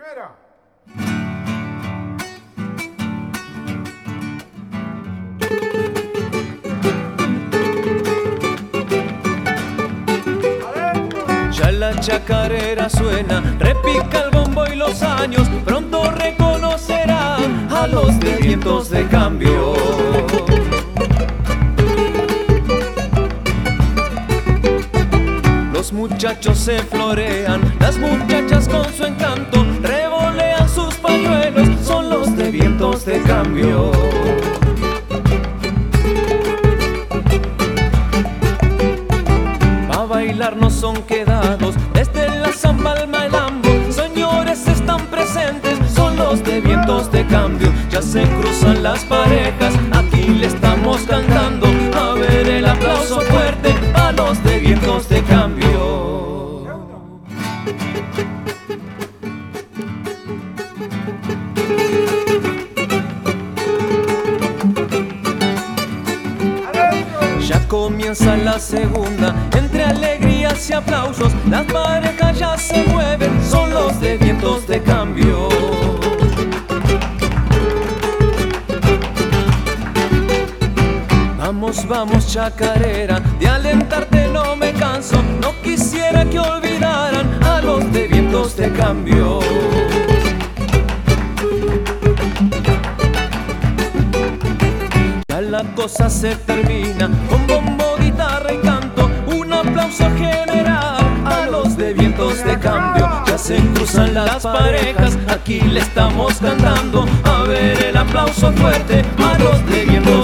Primera. Ya la chacarera suena, repica el bombo y los años pronto reconocerán a los de vientos de cambio. Los muchachos se florean, las muchachas con su encanto revolean sus pañuelos, son los de vientos de cambio. A bailar no son quedados, desde la San Palma el Ambo, señores están presentes, son los de vientos de cambio. Ya se cruzan las parejas, aquí le estamos cantando, a ver el aplauso fuerte a los de vientos de cambio. Ya comienza la segunda, entre alegrías y aplausos, las parejas ya se mueven, son los de vientos de cambio. Vamos, vamos chacarera, de alentarte no me canso, no quisiera que olvidaran a los de vientos de cambio. Ya la cosa se termina, con bombo, guitarra y canto, un aplauso general a los de vientos de cambio. Ya se cruzan las parejas, aquí le estamos cantando, a ver el aplauso fuerte a los de vientos